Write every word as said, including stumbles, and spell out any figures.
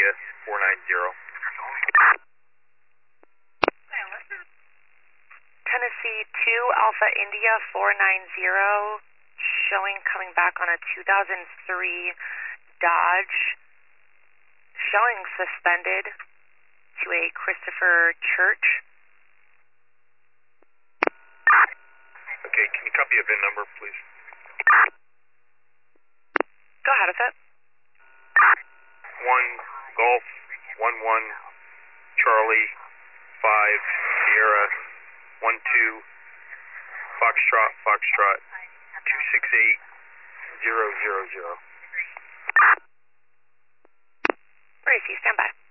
India four nine zero. Tennessee two Alpha India four nine zero, showing coming back on a two thousand three Dodge, showing suspended to a Christopher Church. Okay, can you copy a V I N number, please? Go ahead with it. One Golf, one one Charlie, five Sierra, one two Foxtrot, Foxtrot, two six eight zero zero zero. Gracie, stand by.